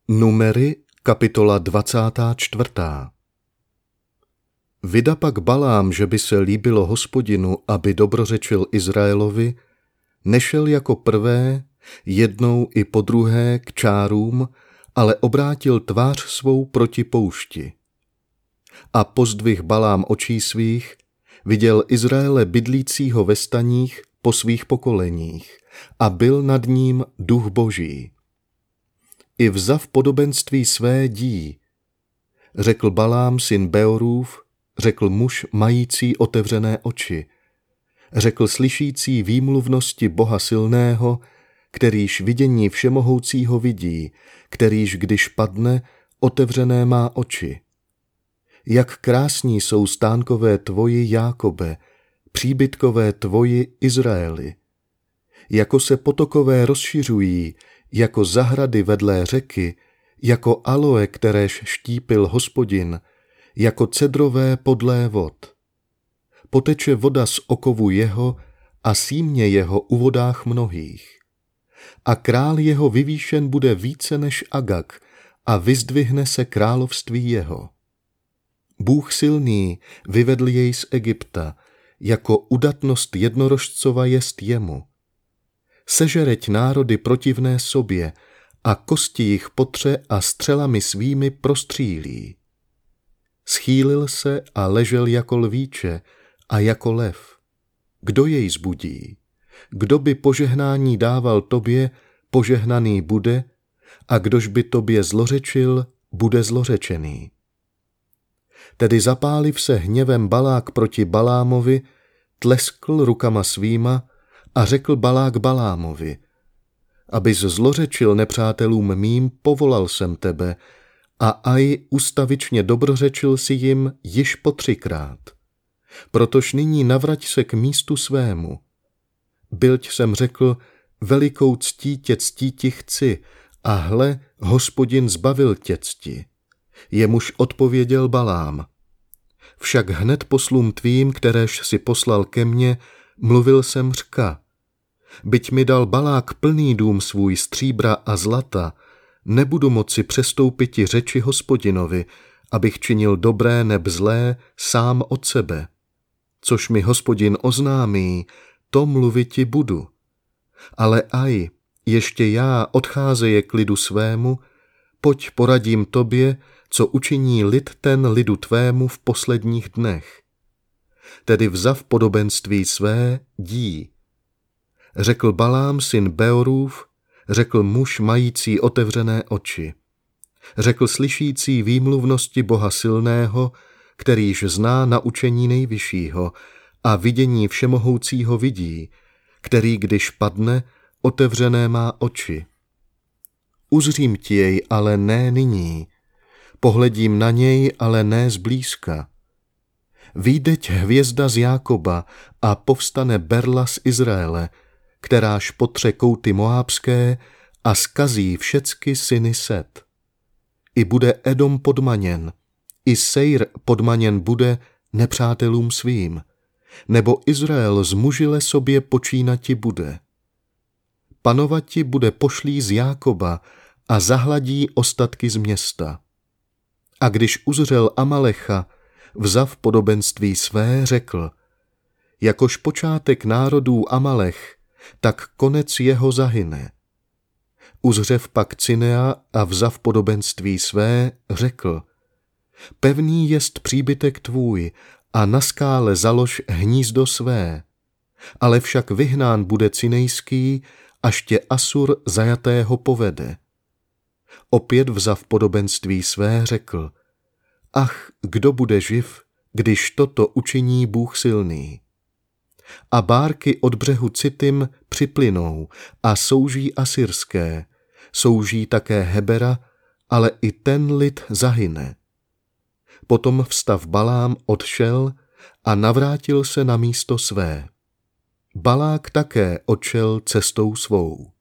Numery, kapitola 24. Vida pak Balám, že by se líbilo Hospodinu, aby dobrořečil Izraelovi, nešel jako prvé, jednou i podruhé k čárům, ale obrátil tvář svou proti poušti. A pozdvih Balám očí svých, viděl Izraele bydlícího ve staních po svých pokoleních a byl nad ním duch Boží. I vzav podobenství své dí. Řekl Balám syn Beorův, řekl muž mající otevřené oči. Řekl slyšící výmluvnosti Boha silného, kterýž vidění všemohoucího vidí, kterýž když padne, otevřené má oči. Jak krásní jsou stánkové tvoji, Jákobe, příbytkové tvoji, Izraeli. Jako se potokové rozšiřují, jako zahrady vedlé řeky, jako aloe, kteréž štípil Hospodin, jako cedrové podlé vod. Poteče voda z okovu jeho a símě jeho u vodách mnohých. A král jeho vyvýšen bude více než Agag a vyzdvihne se království jeho. Bůh silný vyvedl jej z Egypta, jako udatnost jednorožcova jest jemu. Sežereť národy protivné sobě a kosti jich potře a střelami svými prostřílí. Schýlil se a ležel jako lvíče a jako lev. Kdo jej zbudí? Kdo by požehnání dával tobě, požehnaný bude, a kdož by tobě zlořečil, bude zlořečený. Tedy zapáliv se hněvem Balák proti Balámovi, tleskl rukama svýma a řekl Balák Balámovi: abys zlořečil nepřátelům mým, povolal jsem tebe, a aj ustavičně dobrořečil si jim již po 3krát. Protož nyní navrať se k místu svému. Byť jsem řekl, velikou ctí tě ctíti chci, a hle, Hospodin zbavil tě cti. Jemuž odpověděl Balám: však hned poslům tvým, kteréž si poslal ke mně, mluvil jsem řka. Byť mi dal Balák plný dům svůj stříbra a zlata, nebudu moci přestoupiti řeči Hospodinovi, abych činil dobré neb zlé sám od sebe. Což mi Hospodin oznámí, to mluviti budu. Ale aj, ještě já odcházeje k lidu svému, pojď poradím tobě, co učiní lid ten lidu tvému v posledních dnech. Tedy vzav podobenství své dí. Řekl Balám syn Beorův, řekl muž mající otevřené oči. Řekl slyšící výmluvnosti Boha silného, kterýž zná naučení nejvyššího a vidění všemohoucího vidí, který když padne, otevřené má oči. Uzřím ti jej, ale ne nyní. Pohledím na něj, ale ne zblízka. Vyjdeť hvězda z Jákoba a povstane berla z Izraele, kteráž potře kouty moábské a skazí všecky syny Set. I bude Edom podmaněn, i Sejr podmaněn bude nepřátelům svým, nebo Izrael zmužile sobě počínati bude. Panovati bude pošlý z Jákoba a zahladí ostatky z města. A když uzřel Amalecha, vzav podobenství své, řekl: jakož počátek národů Amalech, tak konec jeho zahyne. Uzřev pak Cinea a vzav podobenství své, řekl: pevný jest příbytek tvůj a na skále založ hnízdo své, ale však vyhnán bude Cinejský, až tě Asur zajatého povede. Opět vzav podobenství své, řekl: ach, kdo bude živ, když toto učiní Bůh silný. A bárky od břehu Citim připlynou a souží asyrské, souží také Hebera, ale i ten lid zahyne. Potom vstav Balám odšel a navrátil se na místo své. Balák také odšel cestou svou.